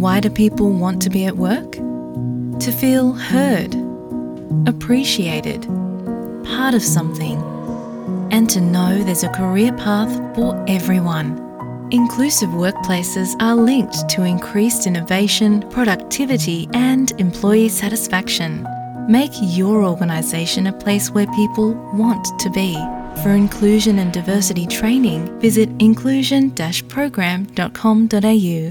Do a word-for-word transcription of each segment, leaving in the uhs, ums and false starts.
Why do people want to be at work? To feel heard, appreciated, part of something, and to know there's a career path for everyone. Inclusive workplaces are linked to increased innovation, productivity, and employee satisfaction. Make your organisation a place where people want to be. For inclusion and diversity training, visit inclusion dash program dot com dot a u.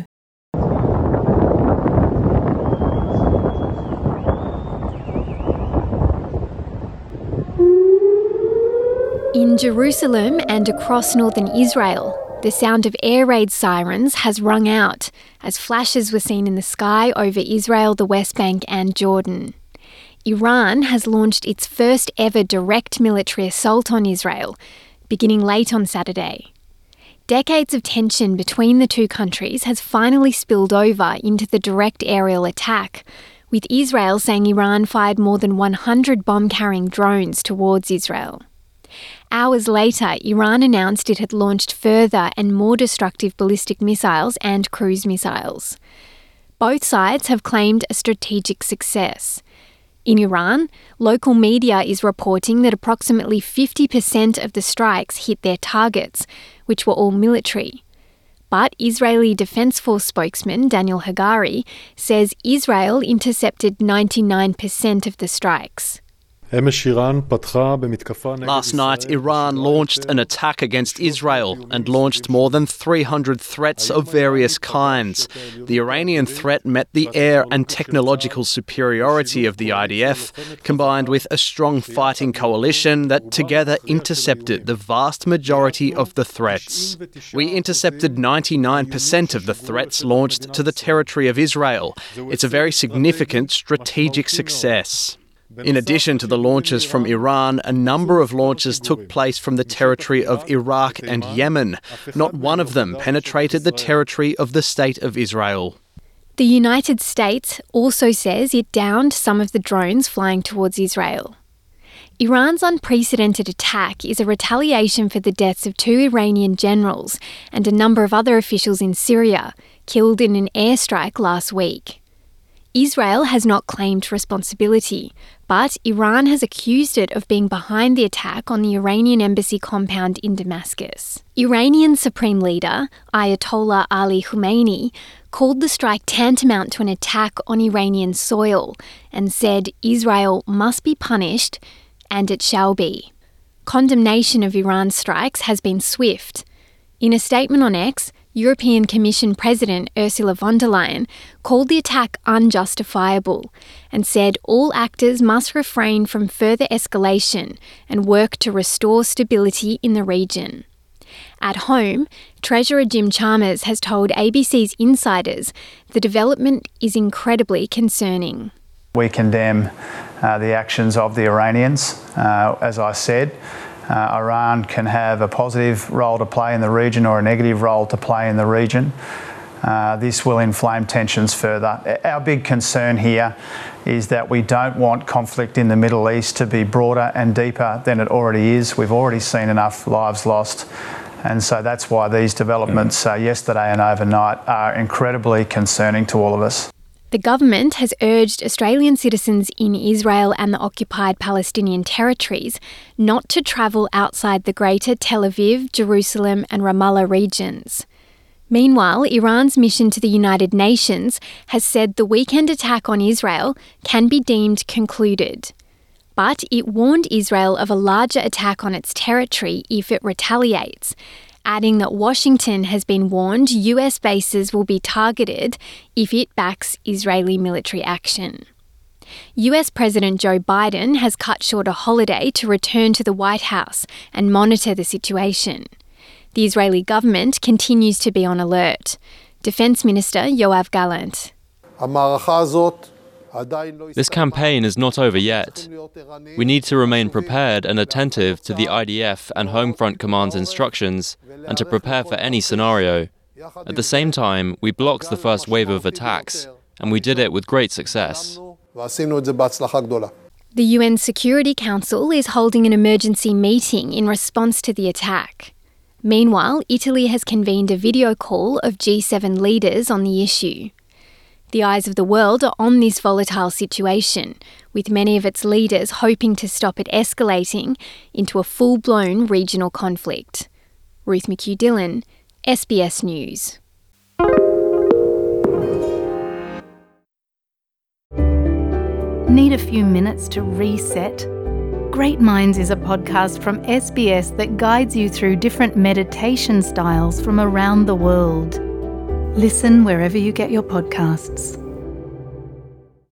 In Jerusalem and across northern Israel, the sound of air raid sirens has rung out as flashes were seen in the sky over Israel, the West Bank and Jordan. Iran has launched its first ever direct military assault on Israel, beginning late on Saturday. Decades of tension between the two countries has finally spilled over into the direct aerial attack, with Israel saying Iran fired more than one hundred bomb-carrying drones towards Israel. Hours later, Iran announced it had launched further and more destructive ballistic missiles and cruise missiles. Both sides have claimed a strategic success. In Iran, local media is reporting that approximately fifty percent of the strikes hit their targets, which were all military. But Israeli Defense Force spokesman Daniel Hagari says Israel intercepted ninety-nine percent of the strikes. Last night, Iran launched an attack against Israel and launched more than three hundred threats of various kinds. The Iranian threat met the air and technological superiority of the I D F, combined with a strong fighting coalition that together intercepted the vast majority of the threats. We intercepted ninety-nine percent of the threats launched to the territory of Israel. It's a very significant strategic success. In addition to the launches from Iran, a number of launches took place from the territory of Iraq and Yemen. Not one of them penetrated the territory of the State of Israel. The United States also says it downed some of the drones flying towards Israel. Iran's unprecedented attack is a retaliation for the deaths of two Iranian generals and a number of other officials in Syria, killed in an airstrike last week. Israel has not claimed responsibility, but Iran has accused it of being behind the attack on the Iranian embassy compound in Damascus. Iranian Supreme Leader Ayatollah Ali Khamenei called the strike tantamount to an attack on Iranian soil and said Israel must be punished, and it shall be. Condemnation of Iran's strikes has been swift. In a statement on X, European Commission President Ursula von der Leyen called the attack unjustifiable and said all actors must refrain from further escalation and work to restore stability in the region. At home, Treasurer Jim Chalmers has told A B C's Insiders the development is incredibly concerning. We condemn uh, the actions of the Iranians. Uh, as I said, Uh, Iran can have a positive role to play in the region or a negative role to play in the region. Uh, this will inflame tensions further. Our big concern here is that we don't want conflict in the Middle East to be broader and deeper than it already is. We've already seen enough lives lost. And so that's why these developments uh, yesterday and overnight are incredibly concerning to all of us. The government has urged Australian citizens in Israel and the occupied Palestinian territories not to travel outside the greater Tel Aviv, Jerusalem and Ramallah regions. Meanwhile, Iran's mission to the United Nations has said the weekend attack on Israel can be deemed concluded. But it warned Israel of a larger attack on its territory if it retaliates, adding that Washington has been warned U S bases will be targeted if it backs Israeli military action. U S President Joe Biden has cut short a holiday to return to the White House and monitor the situation. The Israeli government continues to be on alert. Defence Minister Yoav Gallant. This campaign is not over yet. We need to remain prepared and attentive to the I D F and Home Front Command's instructions and to prepare for any scenario. At the same time, we blocked the first wave of attacks, and we did it with great success. The U N Security Council is holding an emergency meeting in response to the attack. Meanwhile, Italy has convened a video call of G seven leaders on the issue. The eyes of the world are on this volatile situation, with many of its leaders hoping to stop it escalating into a full-blown regional conflict. Ruth McHugh-Dillon, S B S News. Need a few minutes to reset? Great Minds is a podcast from S B S that guides you through different meditation styles from around the world. Listen wherever you get your podcasts.